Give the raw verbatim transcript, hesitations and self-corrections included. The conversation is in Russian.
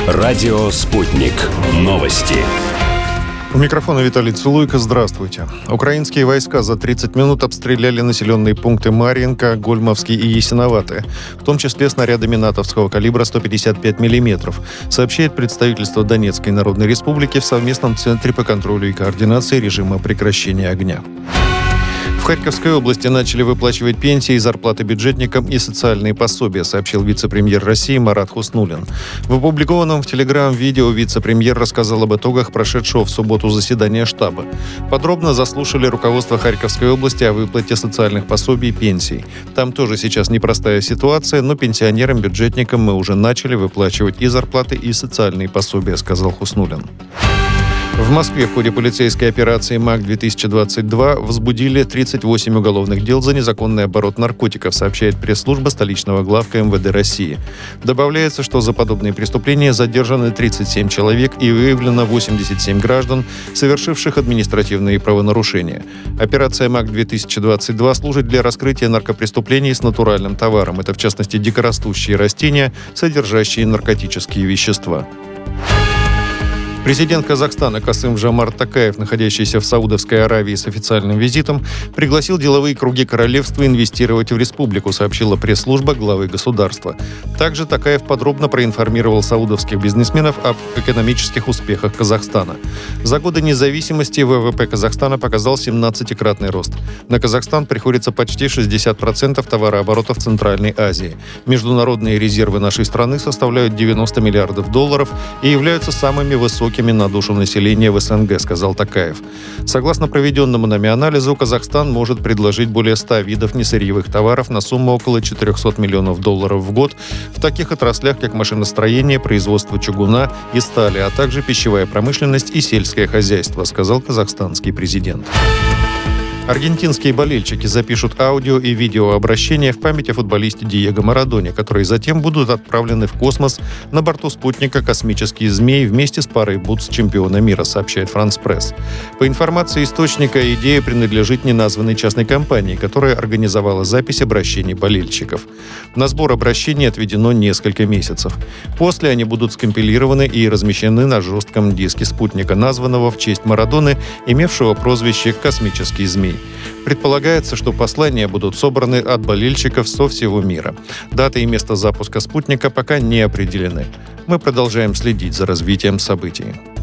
Радио «Спутник». Новости. У микрофона Виталий Цилуйко. Здравствуйте. Украинские войска за тридцать минут обстреляли населенные пункты Марьинка, Гольмовский и Ясиноватое, в том числе снарядами натовского калибра сто пятьдесят пять миллиметров, сообщает представительство Донецкой Народной Республики в совместном центре по контролю и координации режима прекращения огня. В Харьковской области начали выплачивать пенсии и зарплаты бюджетникам и социальные пособия, сообщил вице-премьер России Марат Хуснуллин. В опубликованном в Телеграм-видео вице-премьер рассказал об итогах прошедшего в субботу заседания штаба. Подробно заслушали руководство Харьковской области о выплате социальных пособий и пенсий. Там тоже сейчас непростая ситуация, но пенсионерам-бюджетникам мы уже начали выплачивать и зарплаты, и социальные пособия, сказал Хуснуллин. В Москве в ходе полицейской операции МАК-две тысячи двадцать два возбудили тридцать восемь уголовных дел за незаконный оборот наркотиков, сообщает пресс-служба столичного главка эм вэ дэ России. Добавляется, что за подобные преступления задержаны тридцать семь человек и выявлено восемьдесят семь граждан, совершивших административные правонарушения. Операция МАК-две тысячи двадцать два служит для раскрытия наркопреступлений с натуральным товаром. Это, в частности, дикорастущие растения, содержащие наркотические вещества. Президент Казахстана Касым-Жомарт Токаев, находящийся в Саудовской Аравии с официальным визитом, пригласил деловые круги королевства инвестировать в республику, сообщила пресс-служба главы государства. Также Токаев подробно проинформировал саудовских бизнесменов об экономических успехах Казахстана. За годы независимости вэ вэ пэ Казахстана показал семнадцатикратный рост. На Казахстан приходится почти шестьдесят процентов товарооборота в Центральной Азии. Международные резервы нашей страны составляют девяносто миллиардов долларов и являются самыми высокими на душу населения в эс эн гэ, сказал Токаев. Согласно проведенному нами анализу, Казахстан может предложить более ста видов несырьевых товаров на сумму около четырехсот миллионов долларов в год в таких отраслях, как машиностроение, производство чугуна и стали, а также пищевая промышленность и сельское хозяйство, сказал казахстанский президент. Аргентинские болельщики запишут аудио и видеообращения в память о футболисте Диего Марадоне, которые затем будут отправлены в космос на борту спутника «Космический змей» вместе с парой бутс чемпиона мира, сообщает «Франс Пресс». По информации источника, идея принадлежит неназванной частной компании, которая организовала запись обращений болельщиков. На сбор обращений отведено несколько месяцев. После они будут скомпилированы и размещены на жестком диске спутника, названного в честь Марадоны, имевшего прозвище «Космический змей». Предполагается, что послания будут собраны от болельщиков со всего мира. Дата и место запуска спутника пока не определены. Мы продолжаем следить за развитием событий.